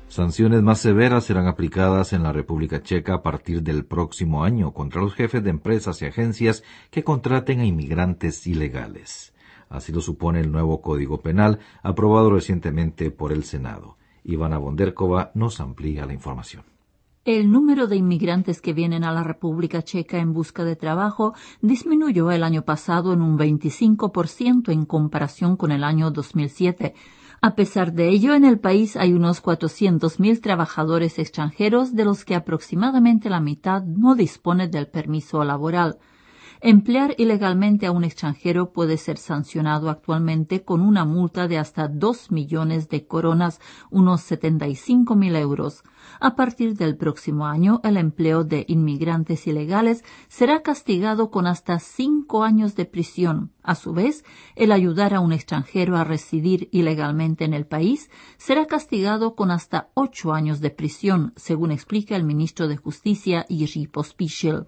Sanciones más severas serán aplicadas en la República Checa a partir del próximo año contra los jefes de empresas y agencias que contraten a inmigrantes ilegales. Así lo supone el nuevo Código Penal aprobado recientemente por el Senado. Ivana Bonderkova nos amplía la información. El número de inmigrantes que vienen a la República Checa en busca de trabajo disminuyó el año pasado en un 25% en comparación con el año 2007. A pesar de ello, en el país hay unos 400.000 trabajadores extranjeros, de los que aproximadamente la mitad no dispone del permiso laboral. Emplear ilegalmente a un extranjero puede ser sancionado actualmente con una multa de hasta 2 millones de coronas, unos 75.000 euros. A partir del próximo año, el empleo de inmigrantes ilegales será castigado con hasta 5 años de prisión. A su vez, el ayudar a un extranjero a residir ilegalmente en el país será castigado con hasta 8 años de prisión, según explica el ministro de Justicia, Jiří Pospíšil.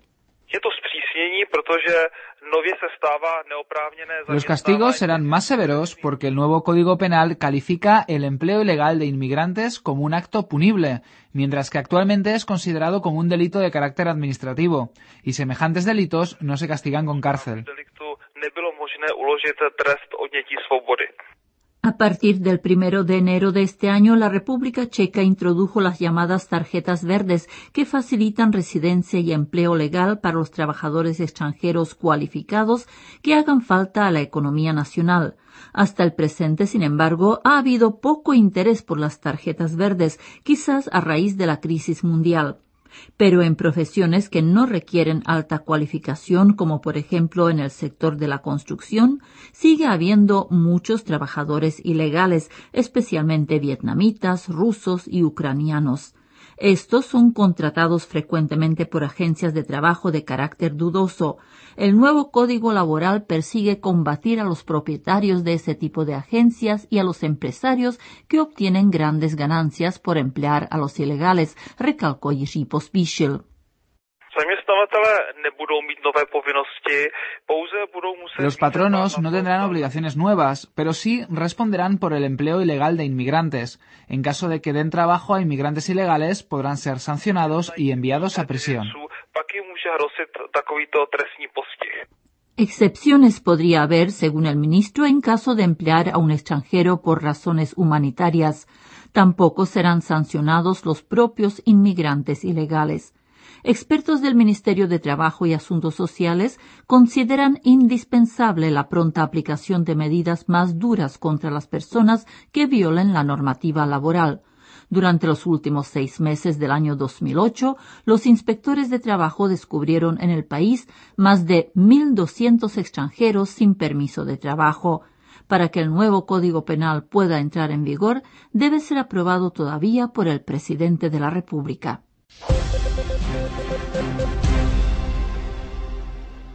Los castigos serán más severos porque el nuevo Código Penal califica el empleo ilegal de inmigrantes como un acto punible, mientras que actualmente es considerado como un delito de carácter administrativo, y semejantes delitos no se castigan con cárcel. A partir del 1 de enero de este año, la República Checa introdujo las llamadas tarjetas verdes, que facilitan residencia y empleo legal para los trabajadores extranjeros cualificados que hagan falta a la economía nacional. Hasta el presente, sin embargo, ha habido poco interés por las tarjetas verdes, quizás a raíz de la crisis mundial. Pero en profesiones que no requieren alta cualificación, como por ejemplo en el sector de la construcción, sigue habiendo muchos trabajadores ilegales, especialmente vietnamitas, rusos y ucranianos. Estos son contratados frecuentemente por agencias de trabajo de carácter dudoso. El nuevo Código Laboral persigue combatir a los propietarios de ese tipo de agencias y a los empresarios que obtienen grandes ganancias por emplear a los ilegales, recalcó Jiří Pospíšil. Los patronos no tendrán obligaciones nuevas, pero sí responderán por el empleo ilegal de inmigrantes. En caso de que den trabajo a inmigrantes ilegales, podrán ser sancionados y enviados a prisión. Excepciones podría haber, según el ministro, en caso de emplear a un extranjero por razones humanitarias. Tampoco serán sancionados los propios inmigrantes ilegales. Expertos del Ministerio de Trabajo y Asuntos Sociales consideran indispensable la pronta aplicación de medidas más duras contra las personas que violen la normativa laboral. Durante los últimos 6 meses del año 2008, los inspectores de trabajo descubrieron en el país más de 1.200 extranjeros sin permiso de trabajo. Para que el nuevo Código Penal pueda entrar en vigor, debe ser aprobado todavía por el presidente de la República.